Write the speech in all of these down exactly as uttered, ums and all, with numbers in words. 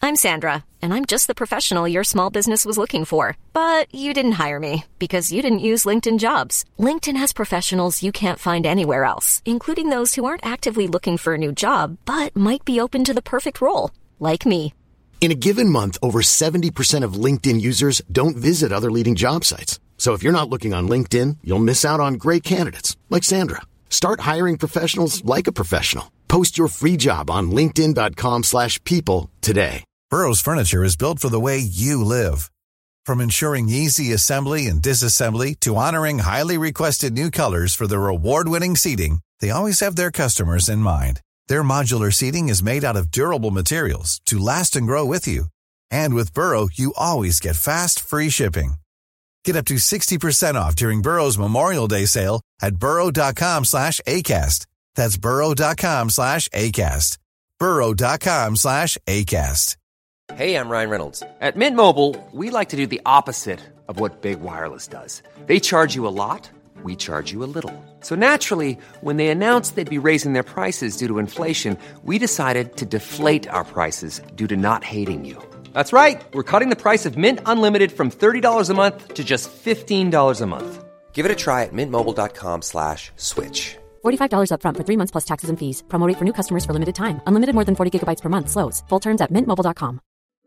I'm Sandra, and I'm just the professional your small business was looking for. But you didn't hire me because you didn't use LinkedIn Jobs. LinkedIn has professionals you can't find anywhere else, including those who aren't actively looking for a new job, but might be open to the perfect role, like me. In a given month, over seventy percent of LinkedIn users don't visit other leading job sites. So if you're not looking on LinkedIn, you'll miss out on great candidates like Sandra. Start hiring professionals like a professional. Post your free job on linkedin.com slash people today. Burrow's furniture is built for the way you live. From ensuring easy assembly and disassembly to honoring highly requested new colors for their award-winning seating, they always have their customers in mind. Their modular seating is made out of durable materials to last and grow with you. And with Burrow, you always get fast, free shipping. Get up to sixty percent off during Burrow's Memorial Day sale at burrow.com slash ACAST. That's burrow.com slash ACAST. burrow.com slash ACAST. Hey, I'm Ryan Reynolds. At Mint Mobile, we like to do the opposite of what Big Wireless does. They charge you a lot, we charge you a little. So naturally, when they announced they'd be raising their prices due to inflation, we decided to deflate our prices due to not hating you. That's right. We're cutting the price of Mint Unlimited from thirty dollars a month to just fifteen dollars a month. Give it a try at mintmobile.com slash switch. forty-five dollars up front for three months plus taxes and fees. Promo rate for new customers for limited time. Unlimited more than forty gigabytes per month slows. Full terms at mint mobile dot com.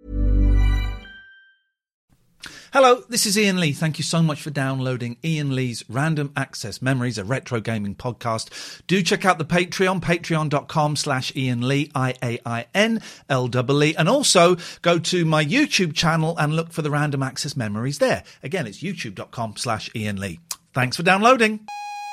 Hello, this is Ian Lee. Thank you so much for downloading Ian Lee's Random Access Memories, a retro gaming podcast. Do check out the Patreon, patreon.com slash Ian Lee, I A I N L E E. And also go to my YouTube channel and look for the Random Access Memories there. Again, it's youtube.com slash Ian Lee. Thanks for downloading.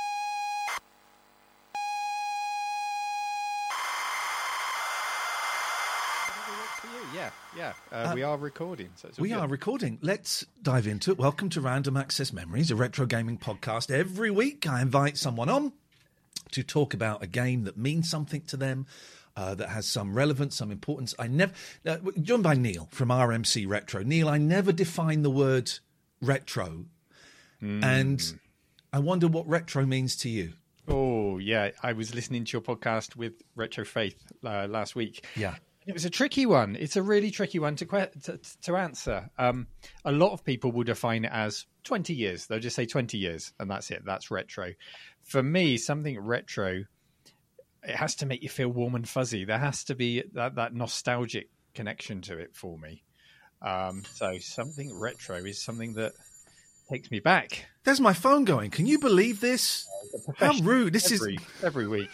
Yeah, yeah. Uh, uh, we are recording. So it's we good. are recording. Let's dive into it. Welcome to Random Access Memories, a retro gaming podcast. Every week I invite someone on to talk about a game that means something to them, uh, that has some relevance, some importance. I never, uh, joined by Neil from R M C Retro. Neil, I never define the word retro, mm. and I wonder what retro means to you. Oh, yeah. I was listening to your podcast with Retro Faith uh, last week. Yeah. It was a tricky one. It's a really tricky one to que- to, to answer. Um, a lot of people will define it as twenty years. They'll just say twenty years, and that's it. That's retro. For me, something retro, it has to make you feel warm and fuzzy. There has to be that, that nostalgic connection to it for me. Um, so something retro is something that takes me back. There's my phone going. Can you believe this? How rude. This every, is every week.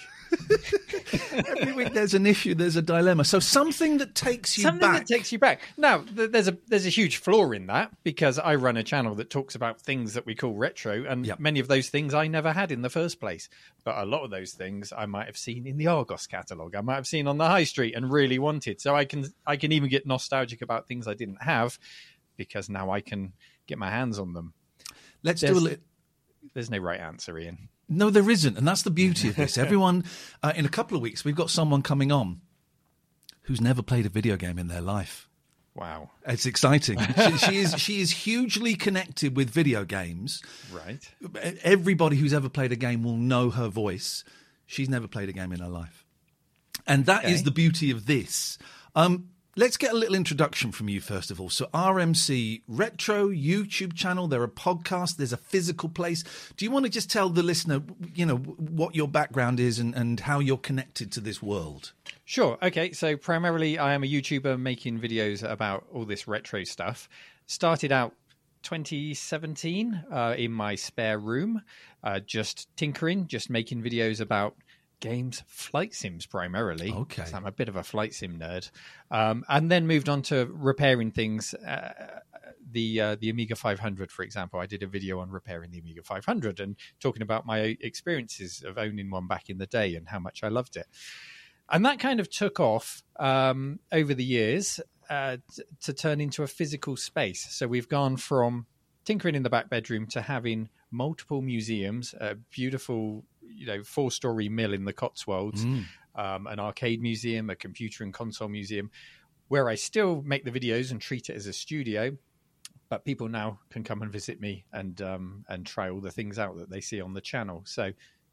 Every week there's an issue, there's a dilemma. So something that takes you something back. that takes you back. Now, there's a there's a huge flaw in that because I run a channel that talks about things that we call retro, and yep. many of those things I never had in the first place. But a lot of those things I might have seen in the Argos catalogue, I might have seen on the high street and really wanted. So I can I can even get nostalgic about things I didn't have because now I can get my hands on them. Let's there's, do a little. There's no right answer, Ian. No, there isn't. And that's the beauty of this. Everyone, uh, in a couple of weeks, we've got someone coming on who's never played a video game in their life. Wow. It's exciting. she, she is she is hugely connected with video games. Right. Everybody who's ever played a game will know her voice. She's never played a game in her life. And that okay. is the beauty of this. Um, let's get a little introduction from you, first of all. So R M C Retro YouTube channel, there are podcasts, there's a physical place. Do you want to just tell the listener, you know, what your background is and, and how you're connected to this world? Sure. Okay. So primarily I am a YouTuber making videos about all this retro stuff. Started out twenty seventeen uh, in my spare room, uh, just tinkering, just making videos about games, flight sims primarily. Okay. I'm a bit of a flight sim nerd. Um, and then moved on to repairing things. Uh, the uh, the Amiga five hundred, for example. I did a video on repairing the Amiga five hundred and talking about my experiences of owning one back in the day and how much I loved it. And that kind of took off um, over the years uh, t- to turn into a physical space. So we've gone from tinkering in the back bedroom to having multiple museums, a beautiful, you know, four-story mill in the Cotswolds, mm. um, an arcade museum, a computer and console museum, where I still make the videos and treat it as a studio, but people now can come and visit me and um, and try all the things out that they see on the channel. So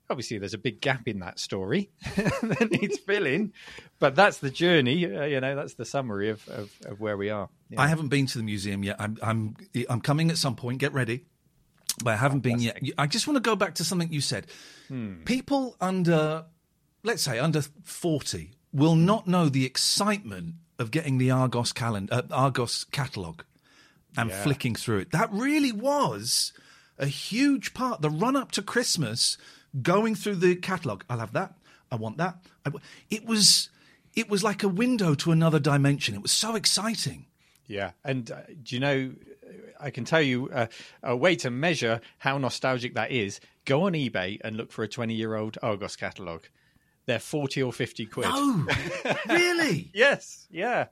obviously there's a big gap in that story that needs filling, but that's the journey. Uh, you know, that's the summary of, of, of where we are. Yeah. I haven't been to the museum yet. I'm I'm I'm coming at some point. Get ready. But I haven't been yet. I just want to go back to something you said. Hmm. People under, let's say, under forty will not know the excitement of getting the Argos calendar, uh, Argos catalogue and yeah. flicking through it. That really was a huge part. The run up to Christmas, going through the catalogue. I'll have that. I want that. I w- it was, it was like a window to another dimension. It was so exciting. Yeah, and uh, do you know? I can tell you uh, a way to measure how nostalgic that is. Go on eBay and look for a twenty-year-old Argos catalogue. They're forty or fifty quid. No, really? Yes, yeah.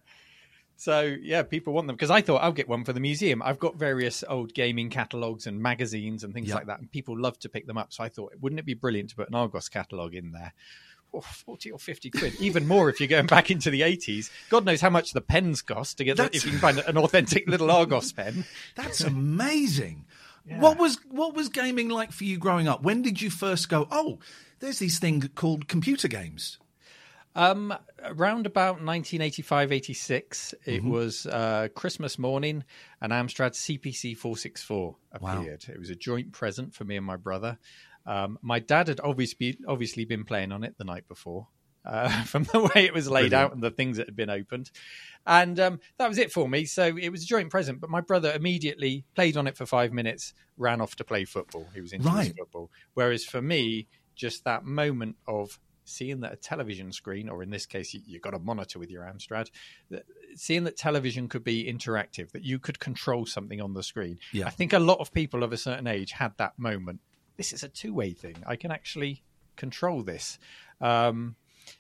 So, yeah, people want them. Because I thought I'll get one for the museum. I've got various old gaming catalogues and magazines and things yep. like that, and people love to pick them up. So I thought, wouldn't it be brilliant to put an Argos catalogue in there? Oh, forty or fifty quid, even more if you're going back into the eighties. God knows how much the pens cost to get the, if you can find an authentic little Argos pen. That's amazing. Yeah. What was what was gaming like for you growing up? When did you first go, oh, there's these things called computer games? Um, around about nineteen eighty-five, eighty-six, it mm-hmm. was uh, Christmas morning, and Amstrad C P C four sixty-four appeared. Wow. It was a joint present for me and my brother. Um, my dad had obviously obviously been playing on it the night before, uh, from the way it was laid Brilliant. out and the things that had been opened. And um, that was it for me. So it was a joint present. But my brother immediately played on it for five minutes, ran off to play football. He was into right. his football. Whereas for me, just that moment of seeing that a television screen, or in this case, you, you've got a monitor with your Amstrad, that, seeing that television could be interactive, that you could control something on the screen. Yeah. I think a lot of people of a certain age had that moment. This is a two-way thing. I can actually control this. Um,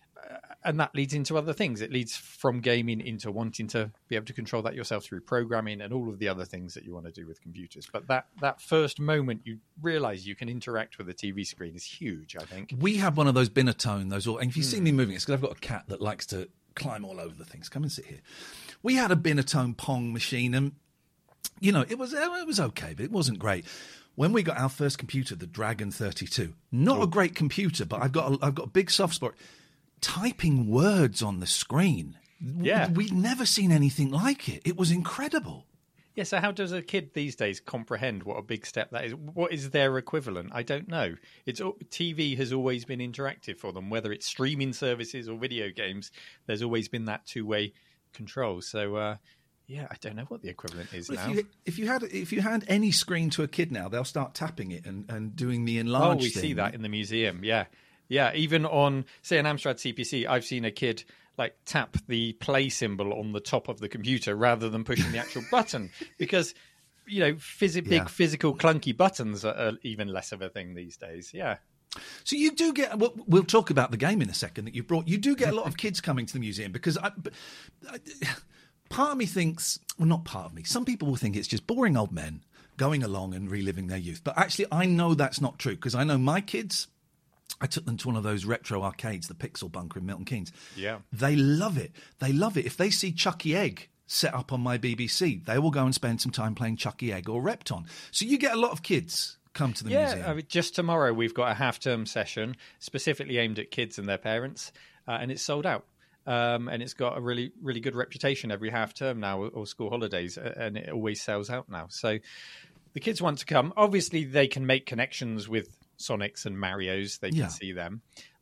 and that leads into other things. It leads from gaming into wanting to be able to control that yourself through programming and all of the other things that you want to do with computers. But that, that first moment you realise you can interact with a T V screen is huge, I think. We had one of those Binatone, those all, and if you mm. see me moving, it's because I've got a cat that likes to climb all over the things. Come and sit here. We had a Binatone Pong machine, and, you know, it was it was okay, but it wasn't great. When we got our first computer, the Dragon thirty-two, not oh. a great computer, but I've got a, I've got a big soft spot. Typing words on the screen. Yeah. We'd never seen anything like it. It was incredible. Yeah, so how does a kid these days comprehend what a big step that is? What is their equivalent? I don't know. It's T V has always been interactive for them, whether it's streaming services or video games. There's always been that two-way control. So, uh, yeah, I don't know what the equivalent is well, now. If you, if you had if you hand any screen to a kid now, they'll start tapping it and, and doing the enlarged Oh, we thing. see that in the museum, yeah. Yeah, even on, say, an Amstrad C P C, I've seen a kid like tap the play symbol on the top of the computer rather than pushing the actual button because, you know, phys- big yeah. physical clunky buttons are, are even less of a thing these days. Yeah. So you do get, well, we'll talk about the game in a second that you brought. You do get a lot of kids coming to the museum because I, I, part of me thinks, well, not part of me, some people will think it's just boring old men going along and reliving their youth. But actually, I know that's not true because I know my kids, I took them to one of those retro arcades, the Pixel Bunker in Milton Keynes. Yeah. They love it. They love it. If they see Chucky Egg set up on my B B C, they will go and spend some time playing Chucky Egg or Repton. So you get a lot of kids come to the yeah, museum. Yeah, I mean, just tomorrow we've got a half-term session specifically aimed at kids and their parents, uh, and it's sold out. Um, and it's got a really, really good reputation every half-term now or school holidays, and it always sells out now. So the kids want to come. Obviously, they can make connections with Sonics and Marios, they can yeah. see them.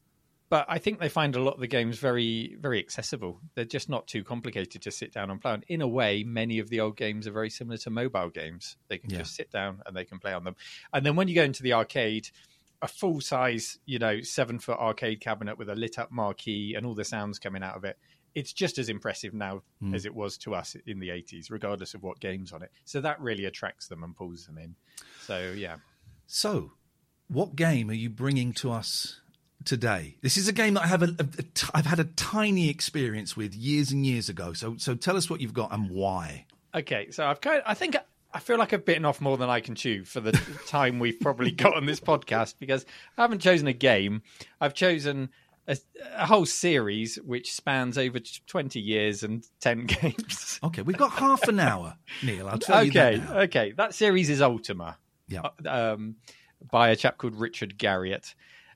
But I think they find a lot of the games very, very accessible. They're just not too complicated to sit down and play on. In a way, many of the old games are very similar to mobile games. They can yeah. just sit down and they can play on them. And then when you go into the arcade, a full-size, you know, seven-foot arcade cabinet with a lit-up marquee and all the sounds coming out of it, it's just as impressive now mm. as it was to us in the eighties, regardless of what game's on it. So that really attracts them and pulls them in. So, yeah. So what game are you bringing to us today? This is a game that I have a, a, a t- I've had a tiny experience with years and years ago. So, so tell us what you've got and why. Okay, so I've kind of, I think I feel like I've bitten off more than I can chew for the time we've probably got on this podcast because I haven't chosen a game. I've chosen a, a whole series which spans over twenty years and ten games. Okay, we've got half an hour, Neil. I'll tell okay, you that now. Okay, that series is Ultima. Yeah. Um, by a chap called Richard Garriott.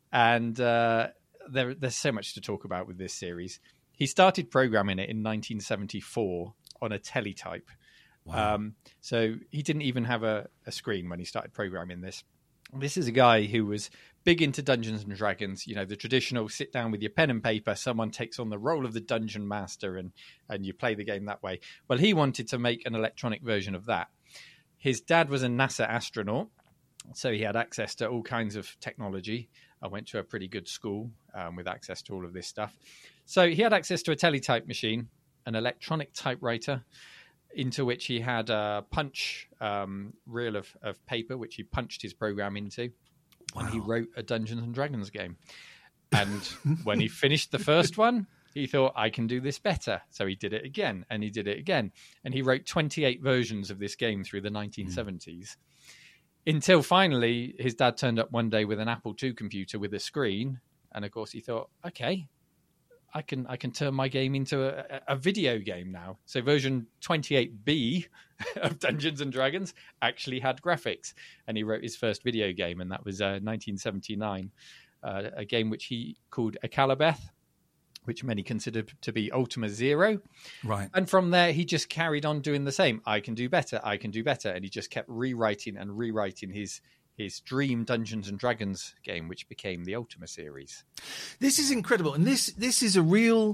And uh, there, there's so much to talk about with this series. He started programming it in nineteen seventy-four on a teletype. Wow. Um, so he didn't even have a, a screen when he started programming this. This is a guy who was big into Dungeons and Dragons, you know, the traditional sit down with your pen and paper, someone takes on the role of the dungeon master and, and you play the game that way. Well, he wanted to make an electronic version of that. His dad was a NASA astronaut, so he had access to all kinds of technology. I went to a pretty good school um, with access to all of this stuff. So he had access to a teletype machine, an electronic typewriter, into which he had a punch um, reel of, of paper, which he punched his program into. Wow. And he wrote a Dungeons and Dragons game. And when he finished the first one, he thought, I can do this better. So he did it again, and he did it again. And he wrote twenty-eight versions of this game through the nineteen seventies. Mm. Until finally, his dad turned up one day with an Apple two computer with a screen. And of course, he thought, okay, I can I can turn my game into a, a video game now. So version twenty-eight B of Dungeons and Dragons actually had graphics. And he wrote his first video game, and that was uh, nineteen seventy-nine, uh, a game which he called Akalabeth, which many considered to be Ultima Zero. Right. And from there, he just carried on doing the same. I can do better, I can do better. And he just kept rewriting and rewriting his his dream Dungeons and Dragons game, which became the Ultima series. This is incredible. And this this is a real,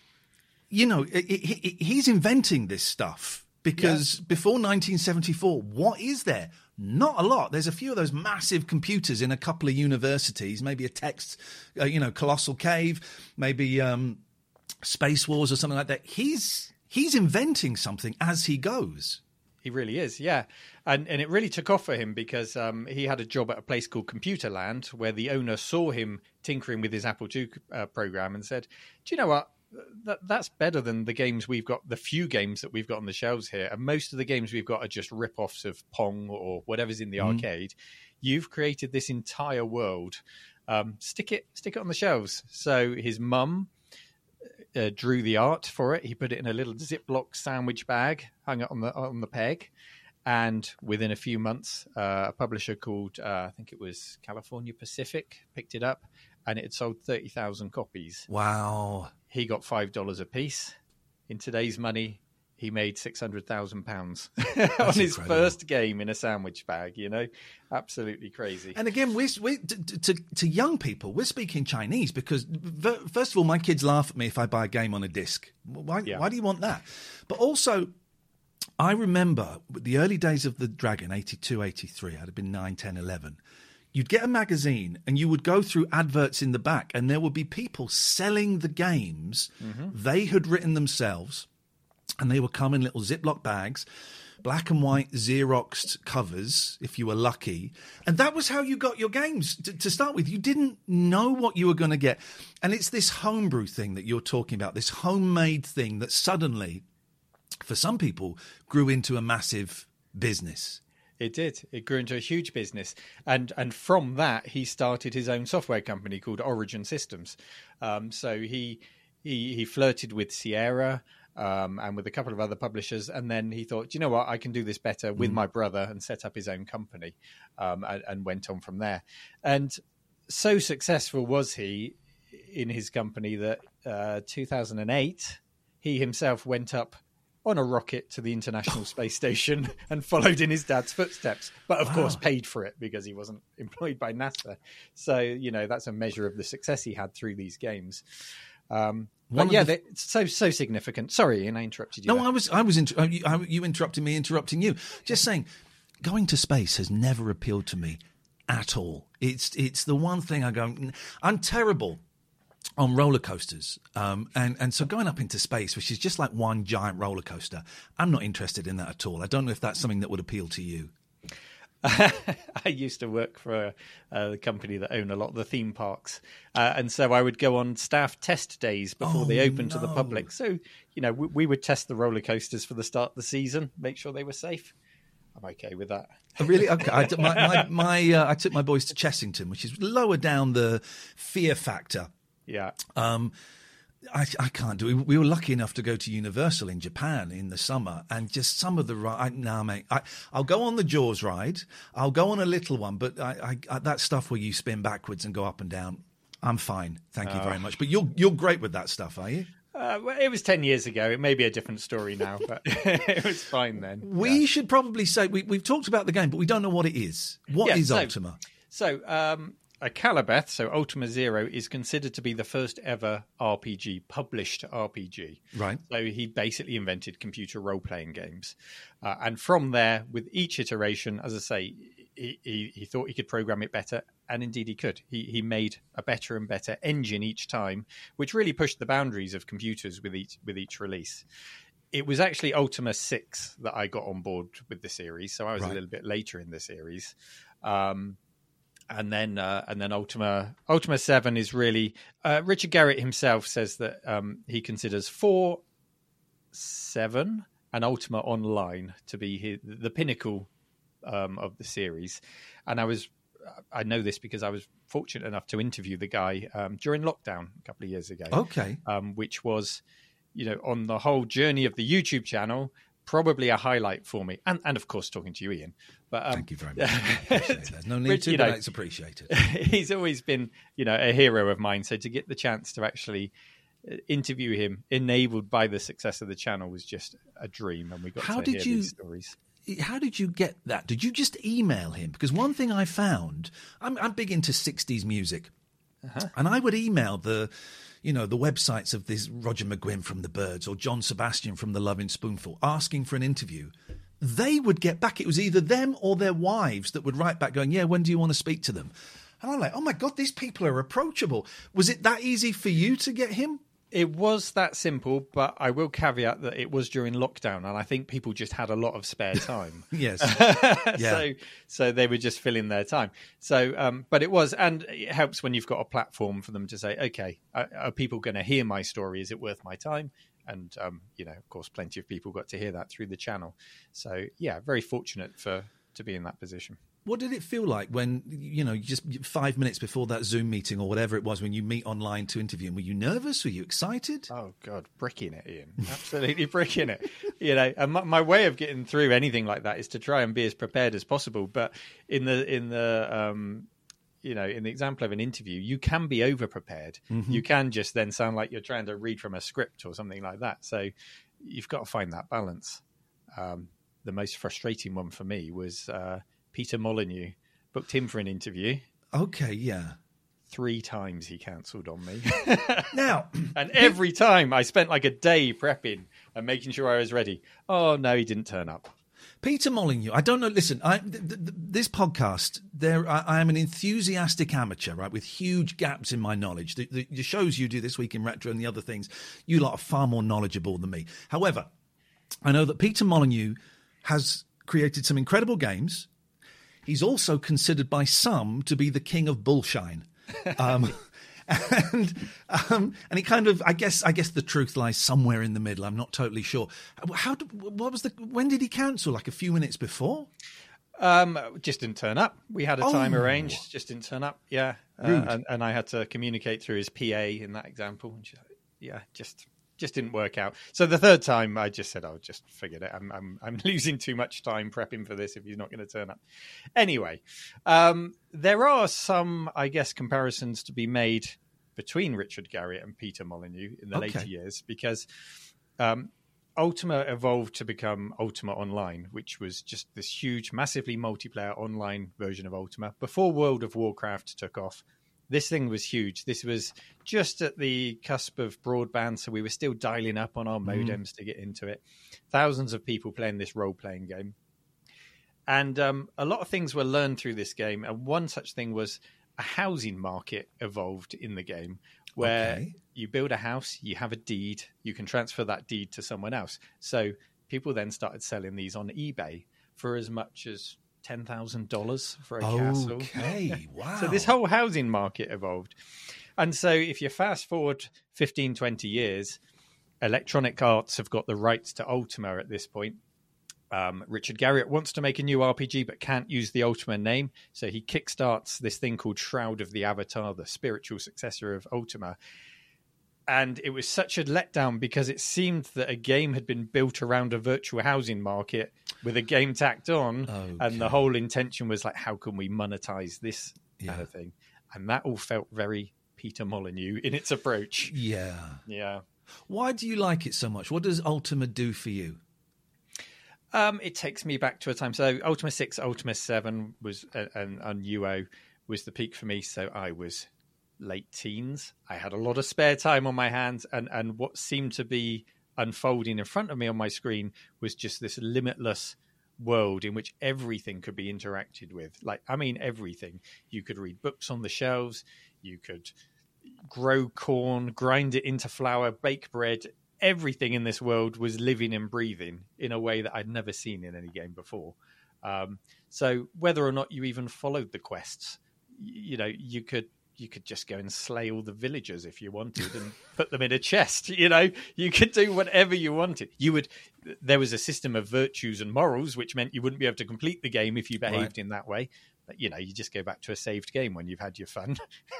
you know, it, it, it, he's inventing this stuff because yeah. before nineteen seventy-four, what is there? Not a lot. There's a few of those massive computers in a couple of universities, maybe a text, uh, you know, Colossal Cave, maybe um, Space Wars or something like that. He's he's inventing something as he goes. He really is, yeah. And and it really took off for him because um, he had a job at a place called Computerland where the owner saw him tinkering with his Apple two uh, program and said, do you know what? That, that's better than the games we've got, the few games that we've got on the shelves here. And most of the games we've got are just rip-offs of Pong or whatever's in the mm. arcade. You've created this entire world. Um, stick it stick it on the shelves. So his mum Uh, drew the art for it. He put it in a little Ziploc sandwich bag, hung it on the on the peg, and within a few months, uh, a publisher called uh, I think it was California Pacific picked it up, and it had sold thirty thousand copies. Wow! He got five dollars a piece. In today's money, he made six hundred thousand pounds on his incredible. First game in a sandwich bag. You know, absolutely crazy. And again, we're, we're to, to to young people, we're speaking Chinese because first of all, my kids laugh at me if I buy a game on a disc. Why? Yeah. Why do you want that? But also, I remember the early days of the Dragon, eighty-two, eighty-three. I'd have been nine, ten, eleven. You'd get a magazine and you would go through adverts in the back, and there would be people selling the games mm-hmm. they had written themselves. And they would come in little Ziploc bags, black and white Xeroxed covers, if you were lucky. And that was how you got your games to, to start with. You didn't know what you were going to get. And it's this homebrew thing that you're talking about, this homemade thing that suddenly, for some people, grew into a massive business. It did. It grew into a huge business. And and from that, he started his own software company called Origin Systems. Um, so he, he he flirted with Sierra, Um, and with a couple of other publishers. And then he thought, you know what, I can do this better with mm. my brother, and set up his own company um, and, and went on from there. And so successful was he in his company that uh, two thousand eight, he himself went up on a rocket to the International Space Station and followed in his dad's footsteps, but of wow. course paid for it because he wasn't employed by NASA. So, you know, that's a measure of the success he had through these games. Um, But yeah, the... it's so so significant. Sorry, and I interrupted you. No, there. I was I was inter- you, I, you interrupted me, interrupting you. Just saying, going to space has never appealed to me at all. It's it's the one thing I go. I'm terrible on roller coasters, um, and and so going up into space, which is just like one giant roller coaster, I'm not interested in that at all. I don't know if that's something that would appeal to you. I used to work for a, a company that owned a lot of the theme parks. Uh, and so I would go on staff test days before oh, they opened no. to the public. So, you know, we, we would test the roller coasters for the start of the season, make sure they were safe. I'm okay with that. Oh, really? Okay. I, my, my, my, uh, I took my boys to Chessington, which is lower down the fear factor. Yeah. Um, I, I can't do it. We were lucky enough to go to Universal in Japan in the summer, and just some of the ride. Nah, mate, I, I'll go on the Jaws ride. I'll go on a little one, but I, I, I, that stuff where you spin backwards and go up and down, I'm fine. Thank you Oh. very much. But you're you're great with that stuff, are you? Uh, well, it was ten years ago. It may be a different story now, but it was fine then. We Yeah. should probably say we, we've talked about the game, but we don't know what it is. What Yeah, is so- Ultima? So, um, a Calabeth, so Ultima Zero, is considered to be the first ever R P G, published R P G. Right. So he basically invented computer role-playing games. Uh, and from there, with each iteration, as I say, he, he, he thought he could program it better, and indeed he could. He, he made a better and better engine each time, which really pushed the boundaries of computers with each, with each release. It was actually Ultima six that I got on board with the series, so I was Right. a little bit later in the series. Um And then, uh, and then Ultima Ultima Seven is really uh, Richard Garriott himself says that um, he considers four, seven, and Ultima Online to be his, the pinnacle um, of the series. And I was, I know this because I was fortunate enough to interview the guy um, during lockdown a couple of years ago. Okay. um, which was, you know, on the whole journey of the YouTube channel, probably a highlight for me, and and of course talking to you, Ian. But um, Thank you very much. I appreciate that. There's no need Rich, to, you but know, it's appreciated. he's always been, you know, a hero of mine. So to get the chance to actually uh, interview him, enabled by the success of the channel, was just a dream. And we got How to did hear you- these stories. How did you get that? Did you just email him? Because one thing I found, I'm, I'm big into sixties music, and I would email the, you know, the websites of this Roger McGuinn from The Byrds or John Sebastian from The Loving Spoonful, asking for an interview. They would get back. It was either them or their wives that would write back going, yeah, when do you want to speak to them? And I'm like, oh my God, these people are approachable. Was it that easy for you to get him? It was that simple, but I will caveat that it was during lockdown, and I think people just had a lot of spare time. Yes. So, so they were just filling their time. So, um, but it was, and it helps when you've got a platform for them to say, okay, are, are people going to hear my story? Is it worth my time? And, um, you know, of course, plenty of people got to hear that through the channel. So, yeah, very fortunate for to be in that position. What did it feel like when, you know, just five minutes before that Zoom meeting or whatever it was when you meet online to interview him? Were you nervous? Were you excited? Oh, God, bricking it, Ian. Absolutely bricking it. You know, and my, my way of getting through anything like that is to try and be as prepared as possible. But in the, in the, um, you know, in the example of an interview, you can be over prepared. Mm-hmm. You can just then sound like you're trying to read from a script or something like that. So you've got to find that balance. Um, the most frustrating one for me was uh, Peter Molyneux. Booked him for an interview. Okay, yeah. Three times he cancelled on me. Now, And every time I spent like a day prepping and making sure I was ready. Oh, no, he didn't turn up. Peter Molyneux, I don't know. Listen, I, th- th- th- this podcast, there, I, I am an enthusiastic amateur, right, with huge gaps in my knowledge. The, the, the shows you do this week in Retro and the other things, you lot are far more knowledgeable than me. However, I know that Peter Molyneux has created some incredible games. He's also considered by some to be the king of bullshine. Um, and um, and he kind of, I guess, I guess the truth lies somewhere in the middle. I'm not totally sure. How? Did, what was the? When did he cancel? Like a few minutes before? Um, just didn't turn up. We had a time Oh. arranged, just didn't turn up. Yeah. Uh, Rude. and, and I had to communicate through his P A in that example. And she, yeah, just just didn't work out. So the third time I just said, oh, just forget it. I'm I'm I'm losing too much time prepping for this if he's not going to turn up. Anyway, um, there are some, I guess, comparisons to be made between Richard Garriott and Peter Molyneux in the Okay. later years, because um, Ultima evolved to become Ultima Online, which was just this huge, massively multiplayer online version of Ultima. Before World of Warcraft took off, this thing was huge. This was just at the cusp of broadband, so we were still dialing up on our modems to get into it. Thousands of people playing this role-playing game. And um, a lot of things were learned through this game, and one such thing was a housing market evolved in the game, where Okay. you build a house, you have a deed, you can transfer that deed to someone else. So people then started selling these on eBay for as much as ten thousand dollars for a castle. Okay, wow. So this whole housing market evolved. And so if you fast forward fifteen, twenty years, Electronic Arts have got the rights to Ultima at this point. Um, Richard Garriott wants to make a new R P G but can't use the Ultima name. So he kickstarts this thing called Shroud of the Avatar, the spiritual successor of Ultima. And it was such a letdown because it seemed that a game had been built around a virtual housing market with a game tacked on. Okay. And the whole intention was like, how can we monetize this yeah. kind of thing? And that all felt very Peter Molyneux in its approach. Yeah. Yeah. Why do you like it so much? What does Ultima do for you? Um, it takes me back to a time. So Ultima six, Ultima seven was, uh, and, and U O was the peak for me. So I was late teens. I had a lot of spare time on my hands, and, and what seemed to be unfolding in front of me on my screen was just this limitless world in which everything could be interacted with. Like, I mean, everything. You could read books on the shelves. You could grow corn, grind it into flour, bake bread. Everything in this world was living and breathing in a way that I'd never seen in any game before. Um, so whether or not you even followed the quests, you know, you could you could just go and slay all the villagers if you wanted and put them in a chest. You know, you could do whatever you wanted. You would. There was a system of virtues and morals, which meant you wouldn't be able to complete the game if you behaved right. in that way. But, you know, you just go back to a saved game when you've had your fun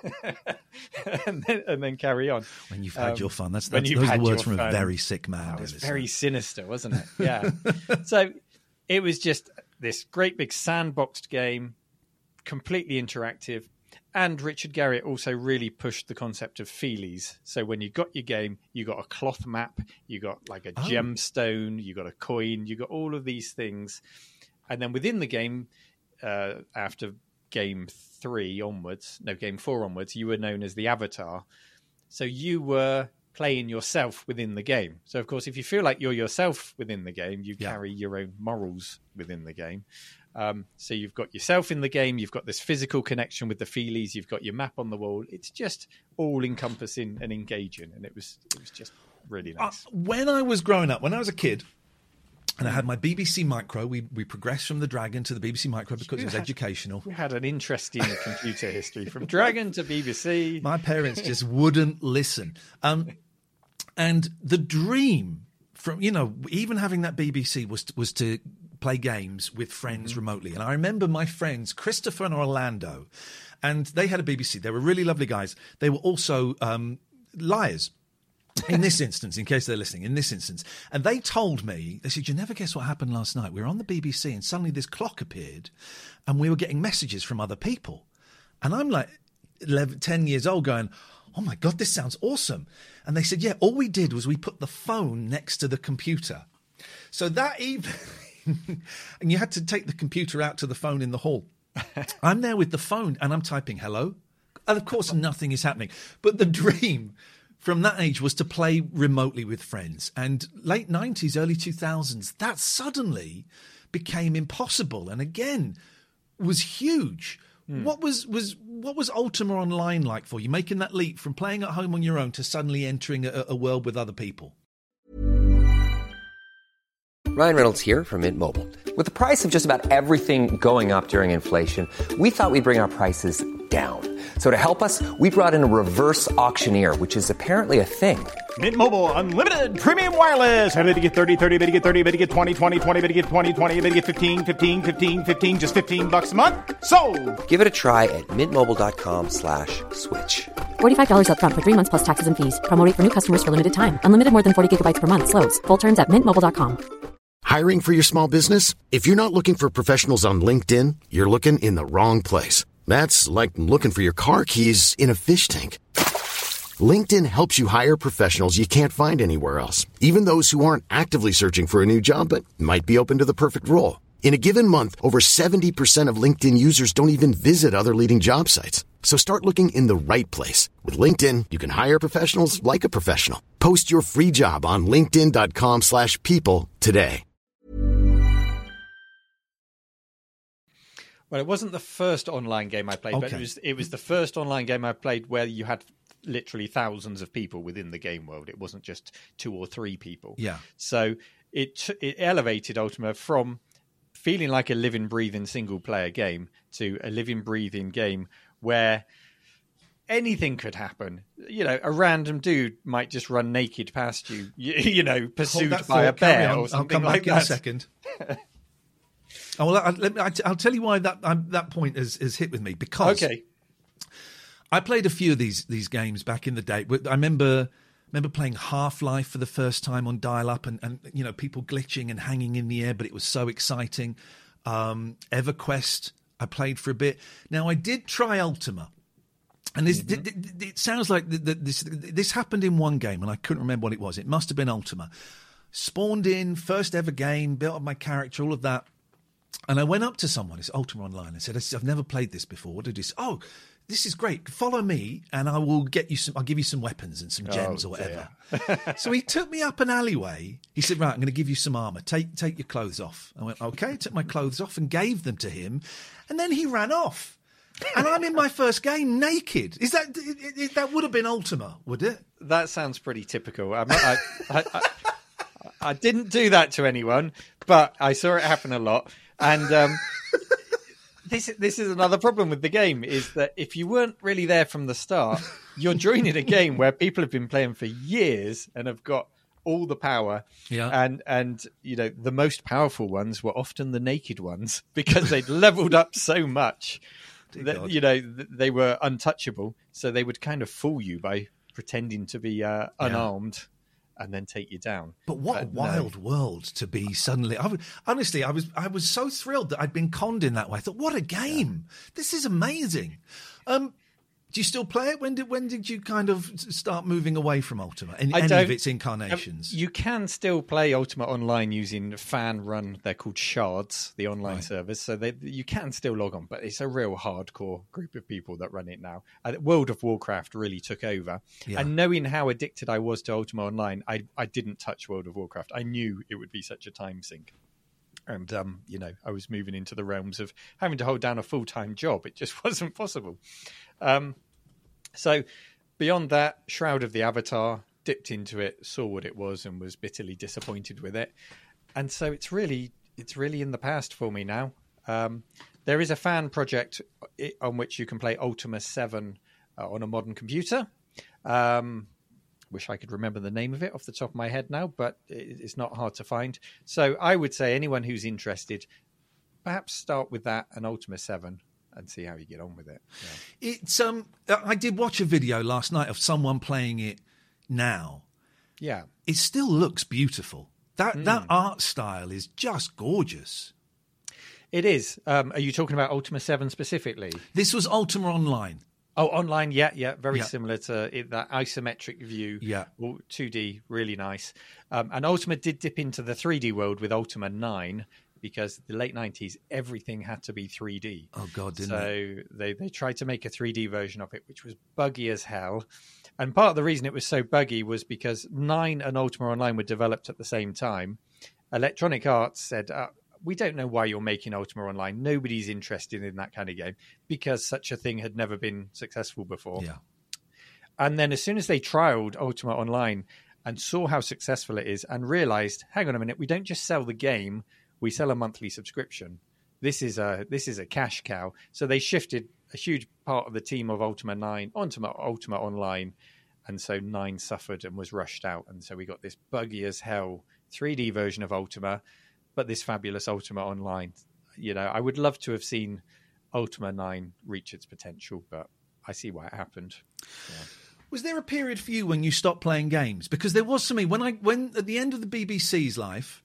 and, then, and then carry on. When you've had um, your fun. That's, that's those are the words from fun. A very sick man. That was very sinister, wasn't it? Yeah. So it was just this great big sandboxed game, completely interactive. And Richard Garriott also really pushed the concept of feelies. So when you got your game, you got a cloth map, you got like a oh. gemstone, you got a coin, you got all of these things. And then within the game, uh, after game three onwards, no, game four onwards, you were known as the Avatar. So you were playing yourself within the game. So, of course, if you feel like you're yourself within the game, you yeah. carry your own morals within the game. Um, so you've got yourself in the game, you've got this physical connection with the feelies, you've got your map on the wall. It's just all encompassing and engaging, and it was it was just really nice. Uh, when I was growing up, when I was a kid, and I had my B B C Micro, we we progressed from the Dragon to the B B C Micro because you it was had, educational. We had an interesting computer history from Dragon to B B C. My parents just wouldn't listen. Um, and the dream from, you know, even having that B B C was was to play games with friends mm-hmm. remotely. And I remember my friends, Christopher and Orlando, and they had a B B C. They were really lovely guys. They were also um, liars. In this instance, in case they're listening, in this instance. And they told me, they said, you never guess what happened last night. We were on the B B C and suddenly this clock appeared and we were getting messages from other people. And I'm like eleven, ten years old going, oh my God, this sounds awesome. And they said, yeah, all we did was we put the phone next to the computer. So that evening, and you had to take the computer out to the phone in the hall. I'm there with the phone and I'm typing hello. And of course, nothing is happening. But the dream from that age was to play remotely with friends. And late nineties, early two thousands, that suddenly became impossible. And again, was huge. Mm. What was, was what was Ultima Online like for you, making that leap from playing at home on your own to suddenly entering a, a world with other people? Ryan Reynolds here from Mint Mobile. With the price of just about everything going up during inflation, we thought we'd bring our prices down. So to help us, we brought in a reverse auctioneer, which is apparently a thing. Mint Mobile Unlimited Premium Wireless. How to get thirty, thirty, how to get thirty, how to get twenty, twenty, twenty, how to get twenty, twenty, how to get fifteen, fifteen, fifteen, fifteen, just fifteen bucks a month? Sold! Give it a try at mintmobile.com slash switch. forty-five dollars up front for three months plus taxes and fees. Promo rate for new customers for limited time. Unlimited more than forty gigabytes per month. Slows full terms at mint mobile dot com. Hiring for your small business? If you're not looking for professionals on LinkedIn, you're looking in the wrong place. That's like looking for your car keys in a fish tank. LinkedIn helps you hire professionals you can't find anywhere else, even those who aren't actively searching for a new job but might be open to the perfect role. In a given month, over seventy percent of LinkedIn users don't even visit other leading job sites. So start looking in the right place. With LinkedIn, you can hire professionals like a professional. Post your free job on linkedin.com slash people today. Well, it wasn't the first online game I played, okay. but it was it was the first online game I played where you had literally thousands of people within the game world. It wasn't just two or three people. Yeah. So it it elevated Ultima from feeling like a living, breathing single-player game to a living, breathing game where anything could happen. You know, a random dude might just run naked past you, you, you know, pursued by a bear or something I'll come like back that. in a second. Oh, well, I, let me, I, I'll tell you why that um, that point has, has hit with me. Because okay. I played a few of these these games back in the day. I remember remember playing Half-Life for the first time on dial-up and, and you know, people glitching and hanging in the air, but it was so exciting. Um, EverQuest, I played for a bit. Now, I did try Ultima. And this, mm-hmm. th- th- it sounds like th- th- this this happened in one game, and I couldn't remember what it was. It must have been Ultima. Spawned in, first ever game, built up my character, all of that. And I went up to someone, it's Ultima Online, and said, I've never played this before. What did this? Oh, this is great. Follow me, and I will get you some. I'll give you some weapons and some gems oh, or whatever. So he took me up an alleyway. He said, "Right, I'm going to give you some armor. Take take your clothes off." I went, "Okay." Took my clothes off and gave them to him, and then he ran off. And I'm in my first game naked. Is that it, it, that would have been Ultima, would it? That sounds pretty typical. I'm not, I, I, I, I didn't do that to anyone, but I saw it happen a lot, and. Um, This this is another problem with the game, is that if you weren't really there from the start, you're joining a game where people have been playing for years and have got all the power. Yeah. And, and you know, the most powerful ones were often the naked ones because they'd leveled up so much that, God. you know, they were untouchable. So they would kind of fool you by pretending to be uh, unarmed. Yeah. And then take you down. But what but a wild no. world to be suddenly. I was, honestly, I was I was so thrilled that I'd been conned in that way. I thought, what a game! Yeah. This is amazing. Um, do you still play it? When did when did you kind of start moving away from Ultima? Any, any of its incarnations? You can still play Ultima Online using fan run. They're called Shards, the online right. servers. So they, you can still log on, but it's a real hardcore group of people that run it now. Uh, World of Warcraft really took over. Yeah. And knowing how addicted I was to Ultima Online, I, I didn't touch World of Warcraft. I knew it would be such a time sink. And, um, you know, I was moving into the realms of having to hold down a full-time job. It just wasn't possible. Um, so beyond that, Shroud of the Avatar, dipped into it, saw what it was and was bitterly disappointed with it. And so it's really, it's really in the past for me now. Um, there is a fan project on which you can play Ultima seven uh, on a modern computer. Um, wish I could remember the name of it off the top of my head now, but it's not hard to find. So I would say anyone who's interested, perhaps start with that and Ultima seven and see how you get on with it. Yeah. It's um, I did watch a video last night of someone playing it now. Yeah. It still looks beautiful. That mm. that art style is just gorgeous. It is. Um, are you talking about Ultima seven specifically? This was Ultima Online. Oh, online, yeah, yeah, very yeah. similar to it, that isometric view. Yeah, two D, really nice. Um, and Ultima did dip into the three D world with Ultima nine because the late nineties, everything had to be three D. Oh God, didn't so they? So they they tried to make a three D version of it, which was buggy as hell. And part of the reason it was so buggy was because nine and Ultima Online were developed at the same time. Electronic Arts said, uh, we don't know why you're making Ultima Online. Nobody's interested in that kind of game because such a thing had never been successful before. Yeah. And then as soon as they trialed Ultima Online and saw how successful it is and realized, hang on a minute, we don't just sell the game, we sell a monthly subscription. This is a this is a cash cow. So they shifted a huge part of the team of Ultima nine onto Ultima Online. And so nine suffered and was rushed out. And so we got this buggy as hell three D version of Ultima, but this fabulous Ultima Online. You know, I would love to have seen Ultima nine reach its potential, but I see why it happened. Yeah. Was there a period for you when you stopped playing games? Because there was for me when I when at the end of the B B C's life,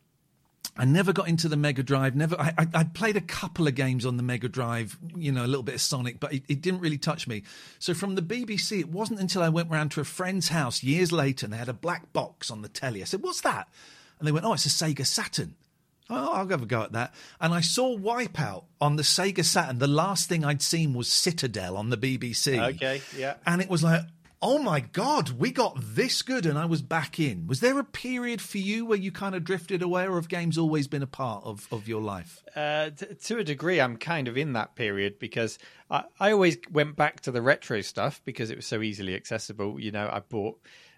I never got into the Mega Drive. Never, I, I, I played a couple of games on the Mega Drive, you know, a little bit of Sonic, but it, it didn't really touch me. So from the B B C, it wasn't until I went round to a friend's house years later and they had a black box on the telly. I said, "What's that?" And they went, "Oh, it's a Sega Saturn." Oh, I'll have a go at that. And I saw Wipeout on the Sega Saturn. The last thing I'd seen was Citadel on the B B C. Okay, yeah. And it was like, oh my God, we got this good, and I was back in. Was there a period for you where you kind of drifted away, or have games always been a part of, of your life? Uh, t- to a degree, I'm kind of in that period because I, I always went back to the retro stuff because it was so easily accessible. You know, I bought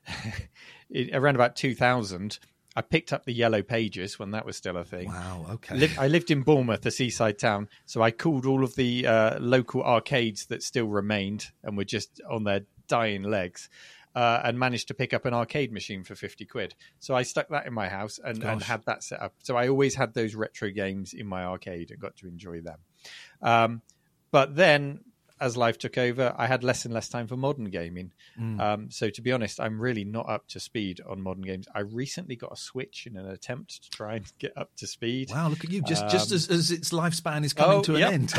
around about two thousand. I picked up the Yellow Pages when that was still a thing. Wow, okay. Liv- I lived in Bournemouth, a seaside town, so I called all of the uh, local arcades that still remained and were just on their dying legs, uh, and managed to pick up an arcade machine for fifty quid. So I stuck that in my house and, and had that set up. So I always had those retro games in my arcade and got to enjoy them. Um, but then as life took over, I had less and less time for modern gaming. Mm. Um, so to be honest, I'm really not up to speed on modern games. I recently got a Switch in an attempt to try and get up to speed. Wow, look at you! Just um, just as, as its lifespan is coming oh, to an yep. end.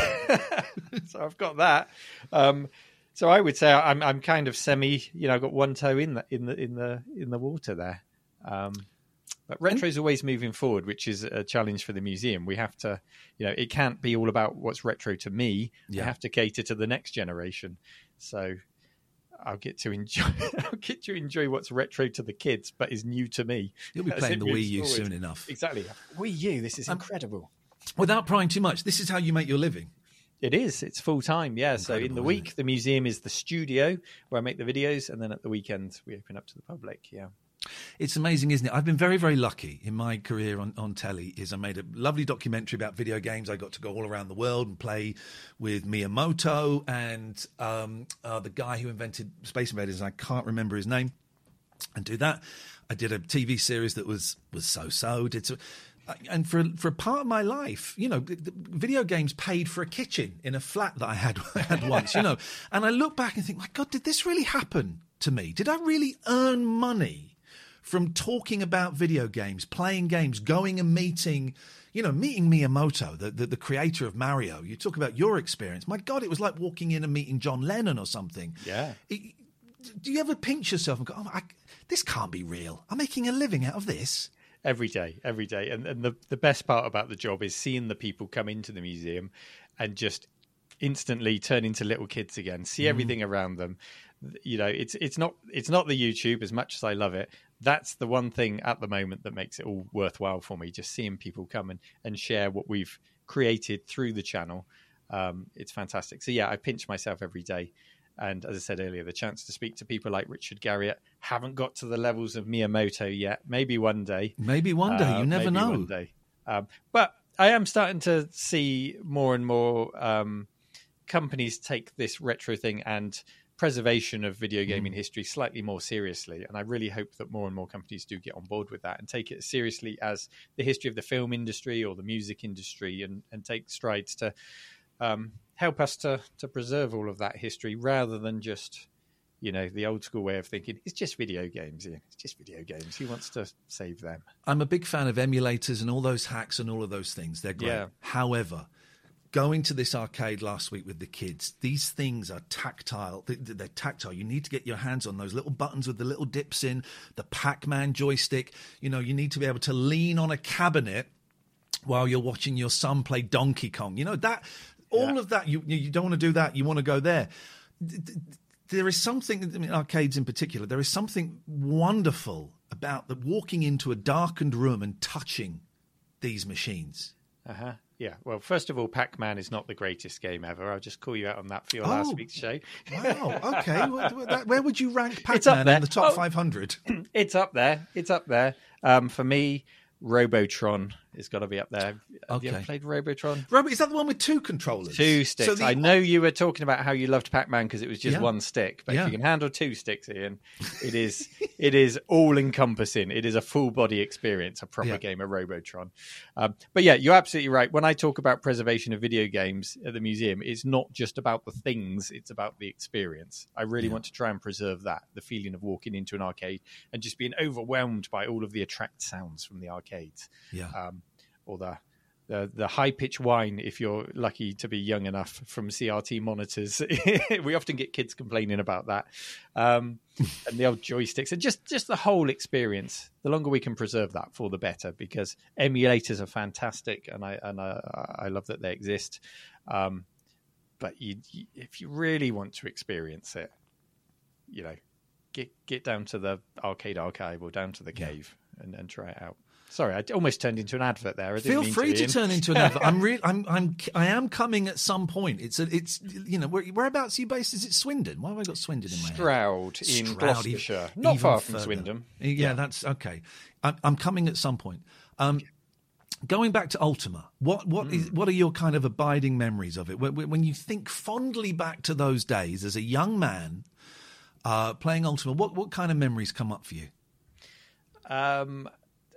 So I've got that. Um, so I would say I'm I'm kind of semi. You know, I've got one toe in the in the in the in the water there. Um, But retro is always moving forward, which is a challenge for the museum. We have to, you know, it can't be all about what's retro to me. Yeah. I have to cater to the next generation. So I'll get to enjoy, I'll get to enjoy what's retro to the kids, but is new to me. You'll be As playing it the moves Wii U forward. soon enough. Exactly. Wii U, this is incredible. Without prying too much, this is how you make your living. It is. It's full time. Yeah. Incredible, so in the isn't week, it? the museum is the studio where I make the videos, and then at the weekend we open up to the public. Yeah. It's amazing, isn't it? I've been very, very lucky in my career on, on telly. Is I made a lovely documentary about video games. I got to go all around the world and play with Miyamoto and um, uh, the guy who invented Space Invaders. I can't remember his name. And do that. I did a T V series that was was so-so. Did so, and for for a part of my life, you know, the video games paid for a kitchen in a flat that I had had once. You know, and I look back and think, my God, did this really happen to me? Did I really earn money from talking about video games, playing games, going and meeting, you know, meeting Miyamoto, the, the, the creator of Mario? You talk about your experience. My God, it was like walking in and meeting John Lennon or something. Yeah. It, do you ever pinch yourself and go, oh, I, this can't be real. I'm making a living out of this. Every day, every day. And, and the, the best part about the job is seeing the people come into the museum and just instantly turn into little kids again, see Mm. everything around them. You know, it's it's not it's not the YouTube, as much as I love it. That's the one thing at the moment that makes it all worthwhile for me, just seeing people come and, and share what we've created through the channel. Um, it's fantastic. So, yeah, I pinch myself every day. And as I said earlier, the chance to speak to people like Richard Garriott, haven't got to the levels of Miyamoto yet. Maybe one day. Maybe one day. Uh, you never maybe know. One day. Um, but I am starting to see more and more um, companies take this retro thing and preservation of video gaming Mm. history slightly more seriously. And I really hope that more and more companies do get on board with that and take it as seriously as the history of the film industry or the music industry, and, and take strides to um, help us to, to preserve all of that history, rather than just, you know, the old school way of thinking, it's just video games. Yeah, it's just video games. Who wants to save them? I'm a big fan of emulators and all those hacks and all of those things. They're great. Yeah. However, going to this arcade last week with the kids, these things are tactile. They- They're tactile. You need to get your hands on those little buttons with the little dips in, the Pac-Man joystick. You know, you need to be able to lean on a cabinet while you're watching your son play Donkey Kong. You know, that, all Yeah. of that, you you don't want to do that. You want to go there. D- d- There is something, I mean, arcades in particular, there is something wonderful about the walking into a darkened room and touching these machines. Uh-huh. Yeah. Well, first of all, Pac-Man is not the greatest game ever. I'll just call you out on that for your Oh. last week's show. Wow, okay. Where, where- where would you rank It's up Pac-Man there. in the top Oh. five hundred? It's up there. It's up there. Um, for me, Robotron has got to be up there. Have you ever Okay. played Robotron? Robert, is that the one with two controllers? Two sticks. So the- I know you were talking about how you loved Pac-Man because it was just Yeah. one stick, but Yeah. if you can handle two sticks, Ian, it is it is all encompassing. It is a full body experience, a proper Yeah. game of Robotron. Um, but yeah, you're absolutely right. When I talk about preservation of video games at the museum, it's not just about the things; it's about the experience. I really Yeah. want to try and preserve that, the feeling of walking into an arcade and just being overwhelmed by all of the attract sounds from the arcades. Yeah. Um, or the the, the high pitched whine, if you're lucky to be young enough, from C R T monitors. We often get kids complaining about that, um, and the old joysticks, and just just the whole experience. The longer we can preserve that, for the better, because emulators are fantastic, and I and I, I love that they exist. Um, but you, you, if you really want to experience it, you know, get get down to the arcade archive or down to the cave and, and try it out. Sorry, I almost turned into an advert there. I didn't Feel mean free to, Ian. turn into an advert. I'm really, I'm, I'm, I am coming at some point. It's a, it's, you know, where, whereabouts are you based? Is it Swindon? Why have I got Swindon in my head? Stroud in Stroud, Gloucestershire, even- not even far from further. Swindon. Yeah, Yeah. that's okay. I'm, I'm coming at some point. Um, going back to Ultima, what what is what are your kind of abiding memories of it? When, when you think fondly back to those days as a young man uh, playing Ultima, what what kind of memories come up for you? Um,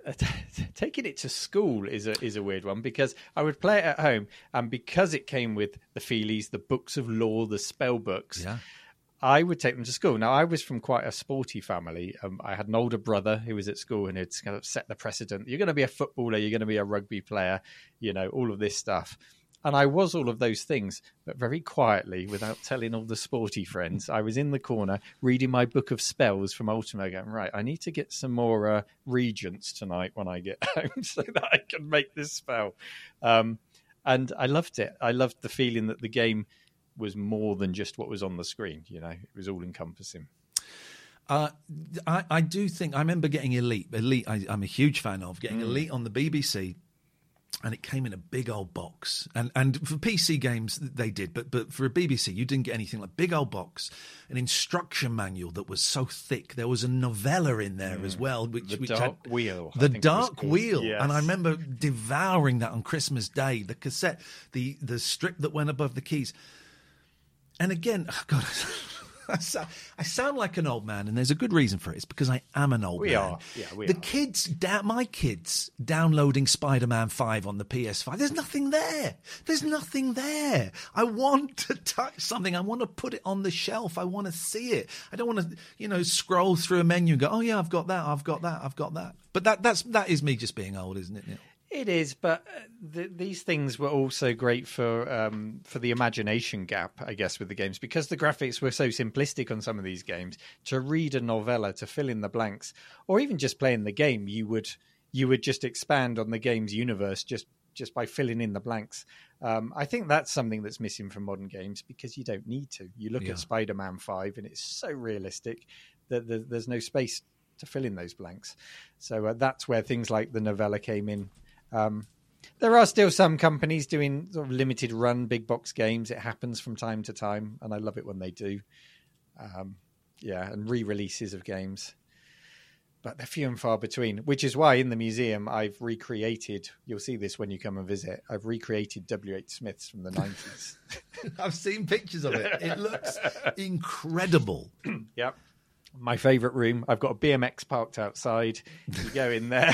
uh, taking it to school is a is a weird one, because I would play it at home, and because it came with the feelies, the books of lore, the spell books, Yeah. I would take them to school. Now, I was from quite a sporty family. Um, I had an older brother who was at school, and it's kind of set the precedent. You're going to be a footballer, you're going to be a rugby player, you know, all of this stuff. And I was all of those things, but very quietly, without telling all the sporty friends. I was in the corner reading my book of spells from Ultima, going, right, I need to get some more uh, regents tonight when I get home so that I can make this spell. Um, and I loved it. I loved the feeling that the game was more than just what was on the screen. You know, it was all encompassing. Uh, I, I do think, I remember getting Elite. Elite, I, I'm a huge fan of, getting Mm. Elite on the B B C. And it came in a big old box. And and for P C games, they did. But but for a B B C, you didn't get anything like big old box, an instruction manual that was so thick. There was a novella in there mm. as well. Which, the which Dark had, Wheel. The Dark Wheel. Yes. And I remember devouring that on Christmas Day. The cassette, the, the strip that went above the keys. And again, oh God... I sound, I sound like an old man, and there's a good reason for it. It's because I am an old we man. Are. Yeah, we the are. kids, da- my kids, downloading Spider-Man five on the P S five. There's nothing there. There's nothing there. I want to touch something. I want to put it on the shelf. I want to see it. I don't want to, you know, scroll through a menu and go, oh yeah, I've got that. I've got that. I've got that. But that that's that is me just being old, isn't it, Neil? It is, but uh, th- these things were also great for um, for the imagination gap, I guess, with the games, because the graphics were so simplistic on some of these games. To read a novella, to fill in the blanks, or even just playing the game, you would you would just expand on the game's universe just just by filling in the blanks. Um, I think that's something that's missing from modern games, because you don't need to. You look Yeah. at Spider-Man five, and it's so realistic that the, there's no space to fill in those blanks. So uh, that's where things like the novella came in. Um, there are still some companies doing sort of limited run big box games. It happens from time to time, and I love it when they do. Um, yeah, and re-releases of games. But they're few and far between, which is why in the museum I've recreated, you'll see this when you come and visit, I've recreated W H Smiths from the nineties. I've seen pictures of it. It looks incredible. Yep. My favourite room. I've got a B M X parked outside. You go in there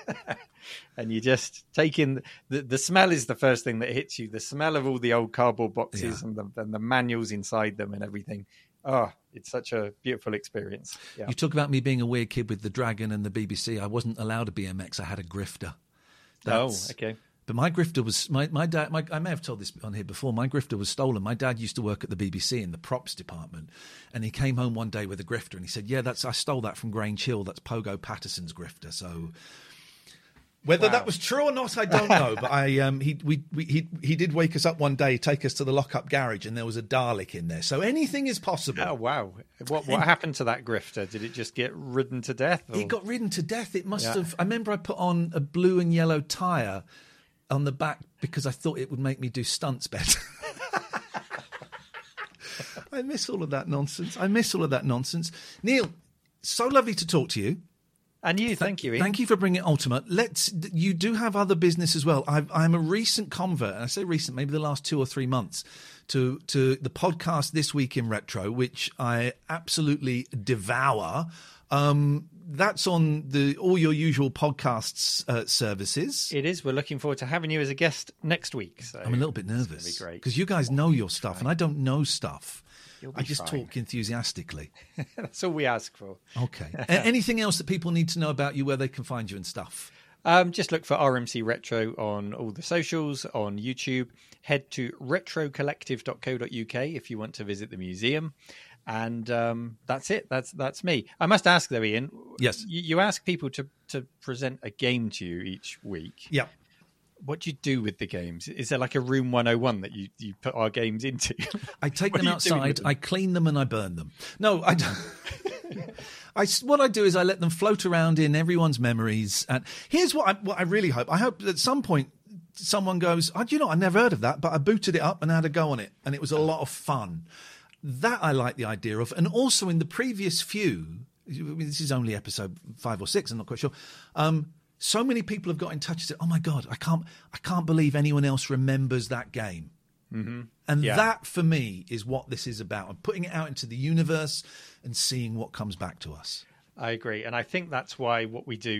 and you just take in the, the smell is the first thing that hits you. The smell of all the old cardboard boxes Yeah. and, the, and the manuals inside them and everything. Oh, it's such a beautiful experience. Yeah. You talk about me being a weird kid with the Dragon and the B B C. I wasn't allowed a B M X. I had a grifter. That's, oh, okay. But my grifter was my my dad. My, I may have told this on here before. My grifter was stolen. My dad used to work at the B B C in the props department, and he came home one day with a grifter, and he said, "Yeah, that's I stole that from Grange Hill. That's Pogo Patterson's grifter." So whether Wow. that was true or not, I don't know. But I um he we, we he he did wake us up one day, take us to the lock-up garage, and there was a Dalek in there. So anything is possible. Oh, wow. What what happened to that grifter? Did it just get ridden to death? Or? It got ridden to death. It must Yeah. have. I remember I put on a blue and yellow tyre on the back because I thought it would make me do stunts better. I miss all of that nonsense. I miss all of that nonsense. Neil, so lovely to talk to you. And you, thank you, Ian. Thank you for bringing Ultima. Let's. You do have other business as well. I've, I'm a recent convert, and I say recent, maybe the last two or three months, to to the podcast This Week in Retro, which I absolutely devour. Um, that's on the all your usual podcasts uh, services. It is. We're looking forward to having you as a guest next week. So I'm a little bit it's gonna nervous be great. because you guys know your stuff, and I don't know stuff. You'll be I just fine. talk enthusiastically. That's all we ask for. Okay. A- anything else that people need to know about you, where they can find you and stuff? Um, just look for R M C Retro on all the socials, on YouTube. Head to retro collective dot co dot U K if you want to visit the museum. And um, that's it. That's that's me. I must ask though, Ian. Yes. You, you ask people to, to present a game to you each week. Yeah. What do you do with the games? Is there like a room one oh one that you, you put our games into? I take What them are you doing with outside, them? I clean them, and I burn them. No, I don't. I, what I do is I let them float around in everyone's memories. And here's what I, what I really hope. I hope at some point someone goes, oh, do you know, I never heard of that, but I booted it up and had a go on it. And it was a lot of fun. That I like the idea of. And also in the previous few, I mean, this is only episode five or six, I'm not quite sure. Um, so many people have got in touch and said, oh my God, I can't, I can't believe anyone else remembers that game. Mm-hmm. And Yeah. that, for me, is what this is about. I'm putting it out into the universe and seeing what comes back to us. I agree. And I think that's why what we do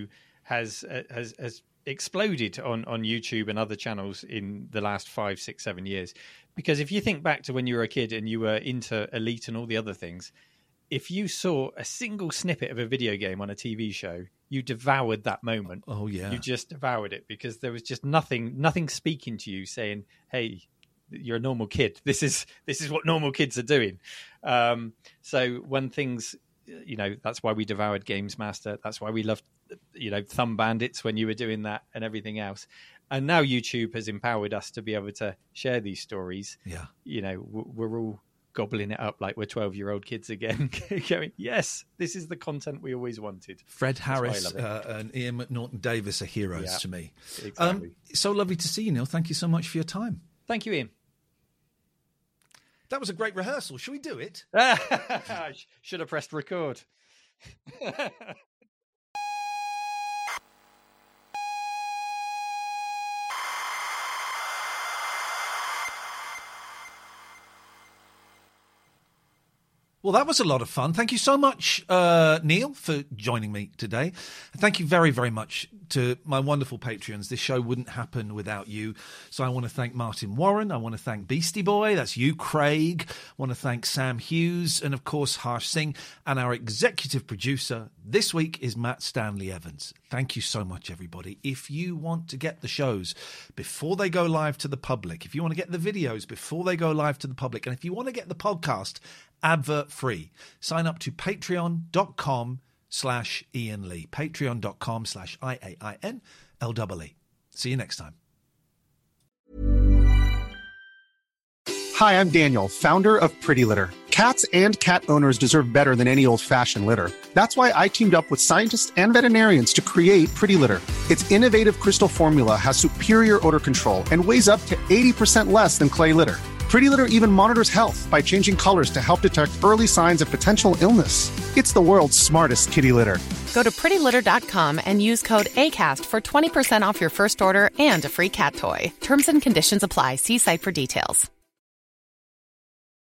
has uh, has has exploded on on YouTube and other channels in the last five, six, seven years. Because if you think back to when you were a kid and you were into Elite and all the other things, if you saw a single snippet of a video game on a T V show, you devoured that moment. Oh yeah, you just devoured it because there was just nothing, nothing speaking to you saying, "Hey, you're a normal kid. This is this is what normal kids are doing." Um, so when things, you know, that's why we devoured Games Master. That's why we loved, you know, Thumb Bandits when you were doing that and everything else. And now YouTube has empowered us to be able to share these stories. Yeah, you know, we're all gobbling it up like we're twelve-year-old kids again, going, yes, this is the content we always wanted. Fred Harris uh, and Ian McNaughton-Davis are heroes yeah, to me. Exactly. Um, so lovely to see you, Neil. Thank you so much for your time. Thank you, Ian. That was a great rehearsal. Should we do it? Should have pressed record. Well, that was a lot of fun. Thank you so much, uh, Neil, for joining me today. Thank you very, very much to my wonderful Patreons. This show wouldn't happen without you. So I want to thank Martin Warren. I want to thank Beastie Boy. That's you, Craig. I want to thank Sam Hughes and, of course, Harsh Singh. And our executive producer this week is Matt Stanley Evans. Thank you so much, everybody. If you want to get the shows before they go live to the public, if you want to get the videos before they go live to the public, and if you want to get the podcast advert free, sign up to patreon.com slash Ian Lee. Patreon.com slash I A I N L E E. See you next time. Hi, I'm Daniel, founder of Pretty Litter. Cats and cat owners deserve better than any old-fashioned litter. That's why I teamed up with scientists and veterinarians to create Pretty Litter. Its innovative crystal formula has superior odor control and weighs up to eighty percent less than clay litter. Pretty Litter even monitors health by changing colors to help detect early signs of potential illness. It's the world's smartest kitty litter. Go to pretty litter dot com and use code ACAST for twenty percent off your first order and a free cat toy. Terms and conditions apply. See site for details.